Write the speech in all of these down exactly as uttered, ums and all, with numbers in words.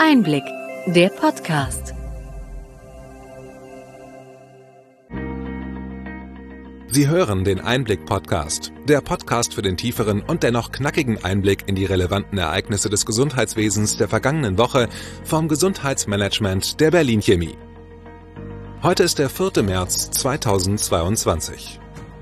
Einblick, der Podcast. Sie hören den Einblick-Podcast, der Podcast für den tieferen und dennoch knackigen Einblick in die relevanten Ereignisse des Gesundheitswesens der vergangenen Woche vom Gesundheitsmanagement der Berlin Chemie. Heute ist der vierte März zweitausendzweiundzwanzig.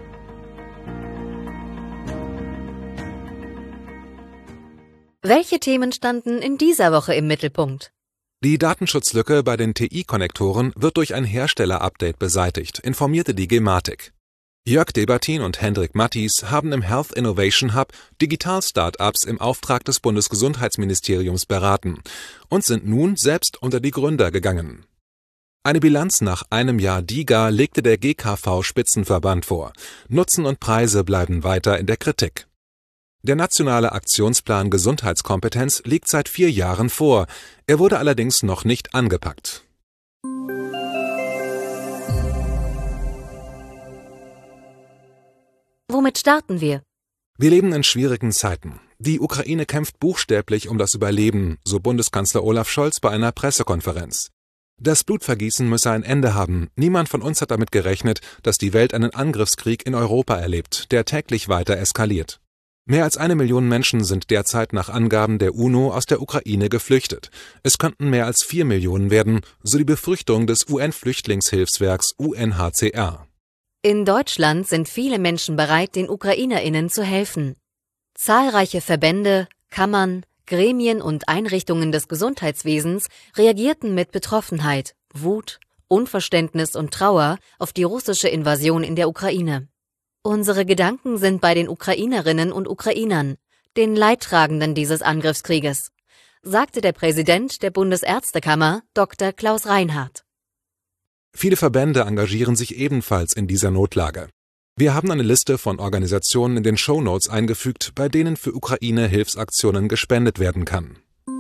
Welche Themen standen in dieser Woche im Mittelpunkt? Die Datenschutzlücke bei den T I-Konnektoren wird durch ein Hersteller-Update beseitigt, informierte die Gematik. Jörg Debatin und Hendrik Mattis haben im Health Innovation Hub Digital-Startups im Auftrag des Bundesgesundheitsministeriums beraten und sind nun selbst unter die Gründer gegangen. Eine Bilanz nach einem Jahr DiGA legte der G K V-Spitzenverband vor. Nutzen und Preise bleiben weiter in der Kritik. Der nationale Aktionsplan Gesundheitskompetenz liegt seit vier Jahren vor. Er wurde allerdings noch nicht angepackt. Womit starten wir? Wir leben in schwierigen Zeiten. Die Ukraine kämpft buchstäblich um das Überleben, so Bundeskanzler Olaf Scholz bei einer Pressekonferenz. Das Blutvergießen müsse ein Ende haben. Niemand von uns hat damit gerechnet, dass die Welt einen Angriffskrieg in Europa erlebt, der täglich weiter eskaliert. Mehr als eine Million Menschen sind derzeit nach Angaben der UNO aus der Ukraine geflüchtet. Es könnten mehr als vier Millionen werden, so die Befürchtung des U N-Flüchtlingshilfswerks U N H C R. In Deutschland sind viele Menschen bereit, den UkrainerInnen zu helfen. Zahlreiche Verbände, Kammern, Gremien und Einrichtungen des Gesundheitswesens reagierten mit Betroffenheit, Wut, Unverständnis und Trauer auf die russische Invasion in der Ukraine. Unsere Gedanken sind bei den Ukrainerinnen und Ukrainern, den Leidtragenden dieses Angriffskrieges, sagte der Präsident der Bundesärztekammer, Doktor Klaus Reinhardt. Viele Verbände engagieren sich ebenfalls in dieser Notlage. Wir haben eine Liste von Organisationen in den Shownotes eingefügt, bei denen für Ukraine-Hilfsaktionen gespendet werden kann.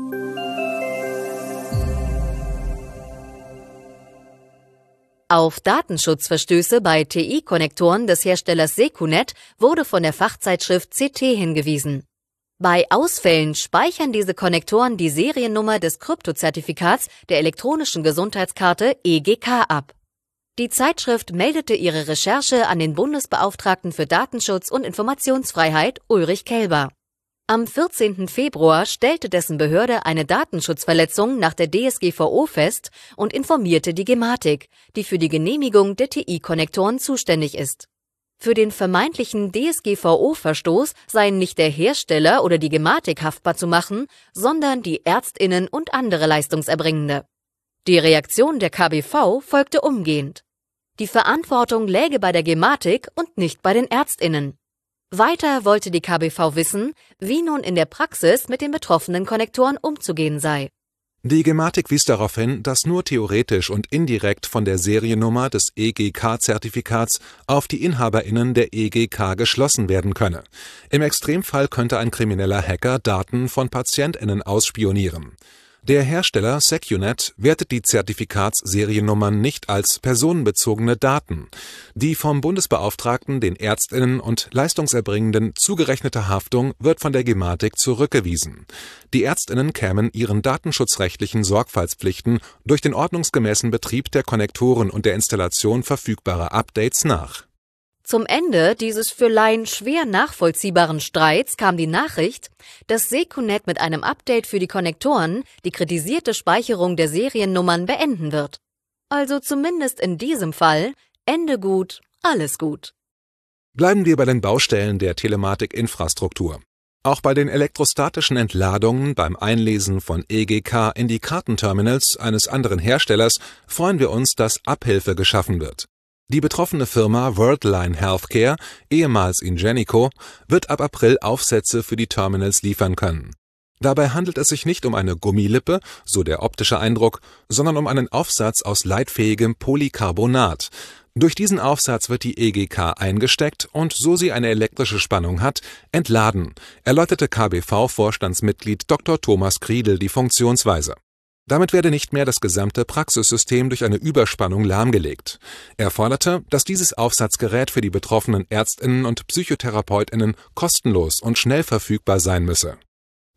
Auf Datenschutzverstöße bei T I-Konnektoren des Herstellers Secunet wurde von der Fachzeitschrift C T hingewiesen. Bei Ausfällen speichern diese Konnektoren die Seriennummer des Kryptozertifikats der elektronischen Gesundheitskarte E G K ab. Die Zeitschrift meldete ihre Recherche an den Bundesbeauftragten für Datenschutz und Informationsfreiheit Ulrich Kelber. Am vierzehnten Februar stellte dessen Behörde eine Datenschutzverletzung nach der D S G V O fest und informierte die Gematik, die für die Genehmigung der T I-Konnektoren zuständig ist. Für den vermeintlichen D S G V O-Verstoß seien nicht der Hersteller oder die Gematik haftbar zu machen, sondern die ÄrztInnen und andere Leistungserbringende. Die Reaktion der K B V folgte umgehend. Die Verantwortung läge bei der Gematik und nicht bei den ÄrztInnen. Weiter wollte die K B V wissen, wie nun in der Praxis mit den betroffenen Konnektoren umzugehen sei. Die Gematik wies darauf hin, dass nur theoretisch und indirekt von der Seriennummer des E G K-Zertifikats auf die InhaberInnen der E G K geschlossen werden könne. Im Extremfall könnte ein krimineller Hacker Daten von PatientInnen ausspionieren. Der Hersteller Secunet wertet die Zertifikatsseriennummern nicht als personenbezogene Daten. Die vom Bundesbeauftragten den ÄrztInnen und Leistungserbringenden zugerechnete Haftung wird von der Gematik zurückgewiesen. Die ÄrztInnen kämen ihren datenschutzrechtlichen Sorgfaltspflichten durch den ordnungsgemäßen Betrieb der Konnektoren und der Installation verfügbarer Updates nach. Zum Ende dieses für Laien schwer nachvollziehbaren Streits kam die Nachricht, dass Secunet mit einem Update für die Konnektoren die kritisierte Speicherung der Seriennummern beenden wird. Also zumindest in diesem Fall Ende gut, alles gut. Bleiben wir bei den Baustellen der Telematik-Infrastruktur. Auch bei den elektrostatischen Entladungen beim Einlesen von E G K in die Kartenterminals eines anderen Herstellers freuen wir uns, dass Abhilfe geschaffen wird. Die betroffene Firma Worldline Healthcare, ehemals Ingenico, wird ab April Aufsätze für die Terminals liefern können. Dabei handelt es sich nicht um eine Gummilippe, so der optische Eindruck, sondern um einen Aufsatz aus leitfähigem Polycarbonat. Durch diesen Aufsatz wird die E G K eingesteckt und, so sie eine elektrische Spannung hat, entladen, erläuterte K B V-Vorstandsmitglied Doktor Thomas Kriedel die Funktionsweise. Damit werde nicht mehr das gesamte Praxissystem durch eine Überspannung lahmgelegt. Er forderte, dass dieses Aufsatzgerät für die betroffenen ÄrztInnen und PsychotherapeutInnen kostenlos und schnell verfügbar sein müsse.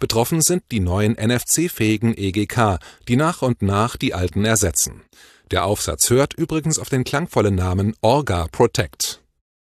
Betroffen sind die neuen N F C-fähigen E G K, die nach und nach die alten ersetzen. Der Aufsatz hört übrigens auf den klangvollen Namen Orga Protect.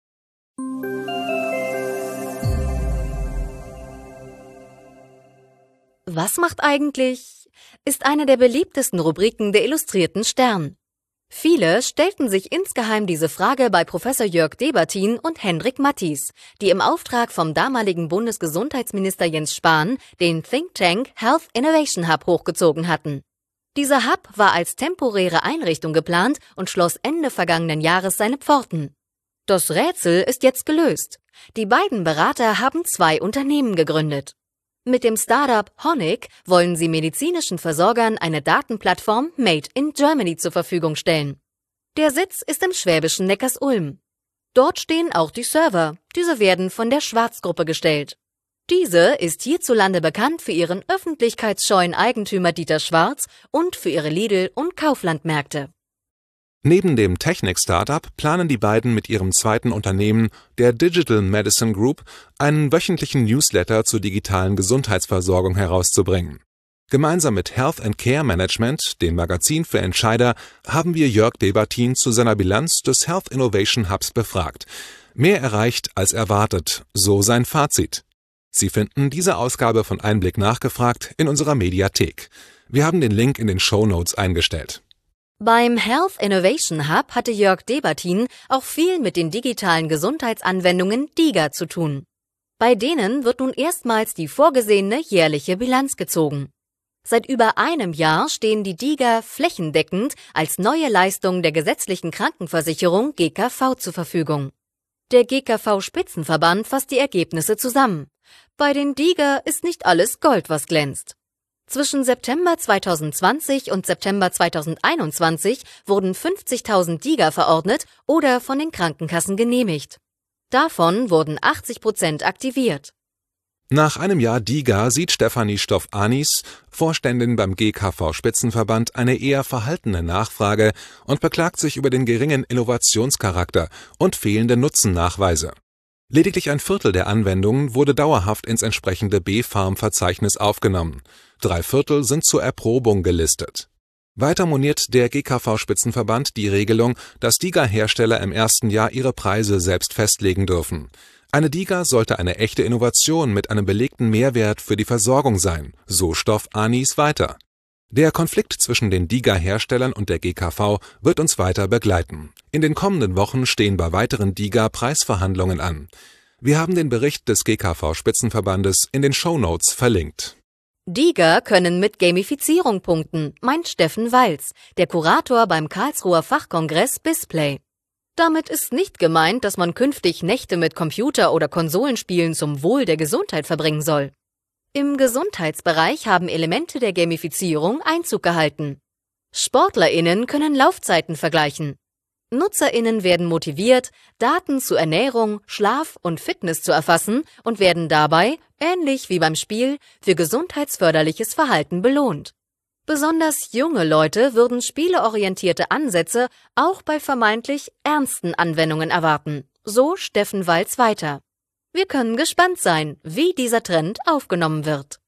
Was macht eigentlich? Ist eine der beliebtesten Rubriken der Illustrierten Stern. Viele stellten sich insgeheim diese Frage bei Professor Jörg Debertin und Hendrik Mattis, die im Auftrag vom damaligen Bundesgesundheitsminister Jens Spahn den Think Tank Health Innovation Hub hochgezogen hatten. Dieser Hub war als temporäre Einrichtung geplant und schloss Ende vergangenen Jahres seine Pforten. Das Rätsel ist jetzt gelöst. Die beiden Berater haben zwei Unternehmen gegründet. Mit dem Startup Honig wollen sie medizinischen Versorgern eine Datenplattform Made in Germany zur Verfügung stellen. Der Sitz ist im schwäbischen Neckarsulm. Dort stehen auch die Server. Diese werden von der Schwarz-Gruppe gestellt. Diese ist hierzulande bekannt für ihren öffentlichkeitsscheuen Eigentümer Dieter Schwarz und für ihre Lidl- und Kauflandmärkte. Neben dem Technik-Startup planen die beiden mit ihrem zweiten Unternehmen, der Digital Medicine Group, einen wöchentlichen Newsletter zur digitalen Gesundheitsversorgung herauszubringen. Gemeinsam mit Health and Care Management, dem Magazin für Entscheider, haben wir Jörg Debertin zu seiner Bilanz des Health Innovation Hubs befragt. Mehr erreicht als erwartet, so sein Fazit. Sie finden diese Ausgabe von Einblick nachgefragt in unserer Mediathek. Wir haben den Link in den Shownotes eingestellt. Beim Health Innovation Hub hatte Jörg Debertin auch viel mit den digitalen Gesundheitsanwendungen DiGA zu tun. Bei denen wird nun erstmals die vorgesehene jährliche Bilanz gezogen. Seit über einem Jahr stehen die DiGA flächendeckend als neue Leistung der gesetzlichen Krankenversicherung G K V zur Verfügung. Der G K V-Spitzenverband fasst die Ergebnisse zusammen. Bei den DiGA ist nicht alles Gold, was glänzt. Zwischen September zweitausendzwanzig und September zweitausendeinundzwanzig wurden fünfzigtausend DiGA verordnet oder von den Krankenkassen genehmigt. Davon wurden achtzig Prozent aktiviert. Nach einem Jahr DiGA sieht Stefanie Stoff-Anis, Vorständin beim G K V-Spitzenverband, eine eher verhaltene Nachfrage und beklagt sich über den geringen Innovationscharakter und fehlende Nutzennachweise. Lediglich ein Viertel der Anwendungen wurde dauerhaft ins entsprechende B Pharm-Verzeichnis aufgenommen. Drei Viertel sind zur Erprobung gelistet. Weiter moniert der G K V-Spitzenverband die Regelung, dass DiGA-Hersteller im ersten Jahr ihre Preise selbst festlegen dürfen. Eine DiGA sollte eine echte Innovation mit einem belegten Mehrwert für die Versorgung sein, so Stoff-Anis weiter. Der Konflikt zwischen den DiGA-Herstellern und der G K V wird uns weiter begleiten. In den kommenden Wochen stehen bei weiteren DiGA-Preisverhandlungen an. Wir haben den Bericht des G K V-Spitzenverbandes in den Shownotes verlinkt. DiGA können mit Gamifizierung punkten, meint Steffen Walz, der Kurator beim Karlsruher Fachkongress BISplay. Damit ist nicht gemeint, dass man künftig Nächte mit Computer- oder Konsolenspielen zum Wohl der Gesundheit verbringen soll. Im Gesundheitsbereich haben Elemente der Gamifizierung Einzug gehalten. SportlerInnen können Laufzeiten vergleichen. NutzerInnen werden motiviert, Daten zu Ernährung, Schlaf und Fitness zu erfassen und werden dabei, ähnlich wie beim Spiel, für gesundheitsförderliches Verhalten belohnt. Besonders junge Leute würden spieleorientierte Ansätze auch bei vermeintlich ernsten Anwendungen erwarten, so Steffen Walz weiter. Wir können gespannt sein, wie dieser Trend aufgenommen wird.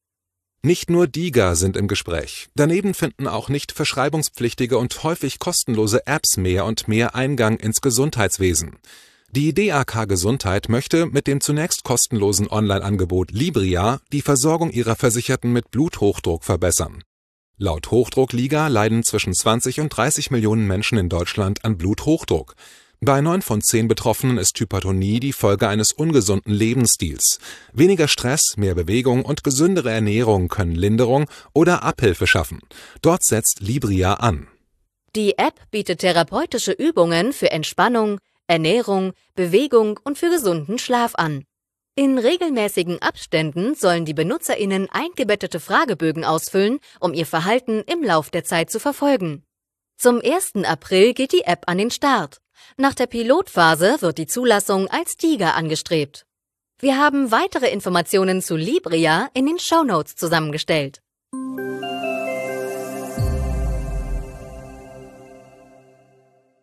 Nicht nur DiGA sind im Gespräch. Daneben finden auch nicht verschreibungspflichtige und häufig kostenlose Apps mehr und mehr Eingang ins Gesundheitswesen. Die D A K Gesundheit möchte mit dem zunächst kostenlosen Online-Angebot Libria die Versorgung ihrer Versicherten mit Bluthochdruck verbessern. Laut Hochdruckliga leiden zwischen zwanzig und dreißig Millionen Menschen in Deutschland an Bluthochdruck. Bei neun von zehn Betroffenen ist Hypertonie die Folge eines ungesunden Lebensstils. Weniger Stress, mehr Bewegung und gesündere Ernährung können Linderung oder Abhilfe schaffen. Dort setzt Libria an. Die App bietet therapeutische Übungen für Entspannung, Ernährung, Bewegung und für gesunden Schlaf an. In regelmäßigen Abständen sollen die BenutzerInnen eingebettete Fragebögen ausfüllen, um ihr Verhalten im Lauf der Zeit zu verfolgen. Zum ersten April geht die App an den Start. Nach der Pilotphase wird die Zulassung als DiGA angestrebt. Wir haben weitere Informationen zu Libria in den Shownotes zusammengestellt.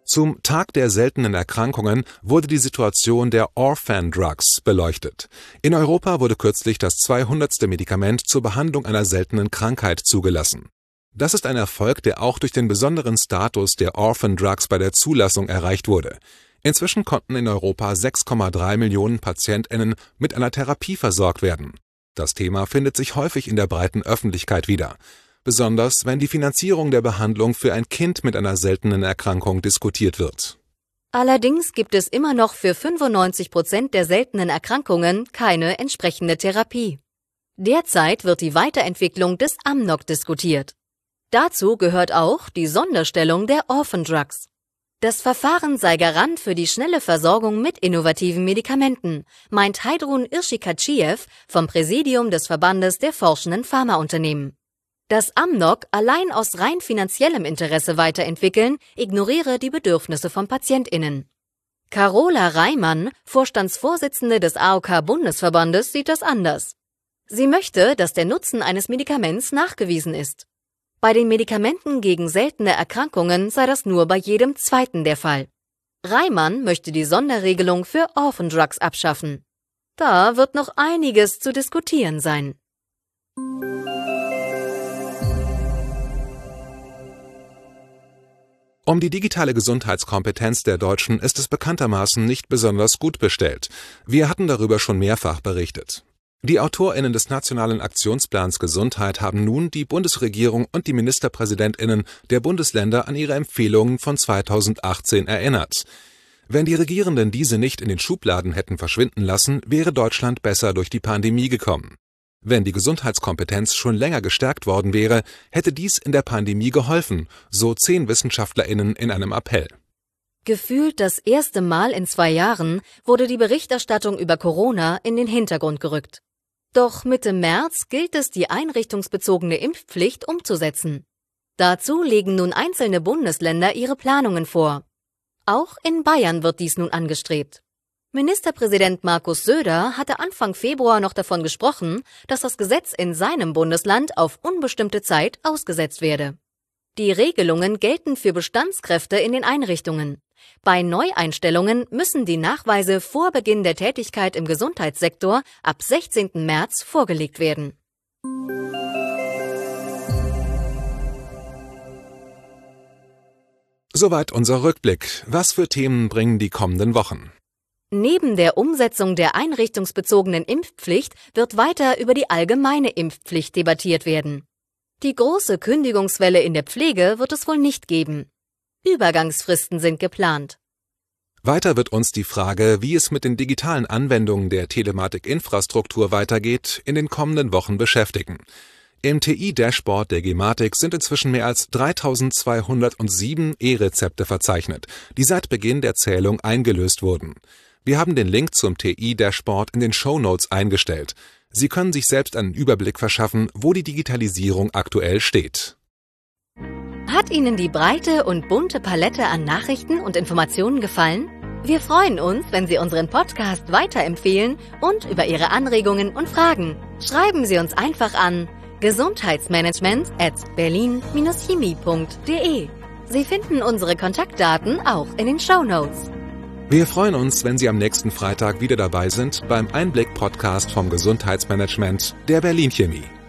Zum Tag der seltenen Erkrankungen wurde die Situation der Orphan Drugs beleuchtet. In Europa wurde kürzlich das zweihundertste Medikament zur Behandlung einer seltenen Krankheit zugelassen. Das ist ein Erfolg, der auch durch den besonderen Status der Orphan Drugs bei der Zulassung erreicht wurde. Inzwischen konnten in Europa sechs Komma drei Millionen PatientInnen mit einer Therapie versorgt werden. Das Thema findet sich häufig in der breiten Öffentlichkeit wieder. Besonders wenn die Finanzierung der Behandlung für ein Kind mit einer seltenen Erkrankung diskutiert wird. Allerdings gibt es immer noch für fünfundneunzig Prozent der seltenen Erkrankungen keine entsprechende Therapie. Derzeit wird die Weiterentwicklung des Amnok diskutiert. Dazu gehört auch die Sonderstellung der Orphan Drugs. Das Verfahren sei Garant für die schnelle Versorgung mit innovativen Medikamenten, meint Heidrun Irshikatschiev vom Präsidium des Verbandes der forschenden Pharmaunternehmen. Das Amnok allein aus rein finanziellem Interesse weiterentwickeln, ignoriere die Bedürfnisse von PatientInnen. Carola Reimann, Vorstandsvorsitzende des A O K-Bundesverbandes, sieht das anders. Sie möchte, dass der Nutzen eines Medikaments nachgewiesen ist. Bei den Medikamenten gegen seltene Erkrankungen sei das nur bei jedem zweiten der Fall. Reimann möchte die Sonderregelung für Orphan Drugs abschaffen. Da wird noch einiges zu diskutieren sein. Um die digitale Gesundheitskompetenz der Deutschen ist es bekanntermaßen nicht besonders gut bestellt. Wir hatten darüber schon mehrfach berichtet. Die AutorInnen des Nationalen Aktionsplans Gesundheit haben nun die Bundesregierung und die MinisterpräsidentInnen der Bundesländer an ihre Empfehlungen von zweitausendachtzehn erinnert. Wenn die Regierenden diese nicht in den Schubladen hätten verschwinden lassen, wäre Deutschland besser durch die Pandemie gekommen. Wenn die Gesundheitskompetenz schon länger gestärkt worden wäre, hätte dies in der Pandemie geholfen, so zehn WissenschaftlerInnen in einem Appell. Gefühlt das erste Mal in zwei Jahren wurde die Berichterstattung über Corona in den Hintergrund gerückt. Doch Mitte März gilt es, die einrichtungsbezogene Impfpflicht umzusetzen. Dazu legen nun einzelne Bundesländer ihre Planungen vor. Auch in Bayern wird dies nun angestrebt. Ministerpräsident Markus Söder hatte Anfang Februar noch davon gesprochen, dass das Gesetz in seinem Bundesland auf unbestimmte Zeit ausgesetzt werde. Die Regelungen gelten für Bestandskräfte in den Einrichtungen. Bei Neueinstellungen müssen die Nachweise vor Beginn der Tätigkeit im Gesundheitssektor ab sechzehnten März vorgelegt werden. Soweit unser Rückblick. Was für Themen bringen die kommenden Wochen? Neben der Umsetzung der einrichtungsbezogenen Impfpflicht wird weiter über die allgemeine Impfpflicht debattiert werden. Die große Kündigungswelle in der Pflege wird es wohl nicht geben. Übergangsfristen sind geplant. Weiter wird uns die Frage, wie es mit den digitalen Anwendungen der Telematik-Infrastruktur weitergeht, in den kommenden Wochen beschäftigen. Im T I-Dashboard der Gematik sind inzwischen mehr als dreitausendzweihundertsieben E-Rezepte verzeichnet, die seit Beginn der Zählung eingelöst wurden. Wir haben den Link zum T I-Dashboard in den Shownotes eingestellt. Sie können sich selbst einen Überblick verschaffen, wo die Digitalisierung aktuell steht. Hat Ihnen die breite und bunte Palette an Nachrichten und Informationen gefallen? Wir freuen uns, wenn Sie unseren Podcast weiterempfehlen und über Ihre Anregungen und Fragen. Schreiben Sie uns einfach an gesundheitsmanagement at berlin dash chemie punkt de. Sie finden unsere Kontaktdaten auch in den Shownotes. Wir freuen uns, wenn Sie am nächsten Freitag wieder dabei sind beim Einblick-Podcast vom Gesundheitsmanagement der Berlin Chemie.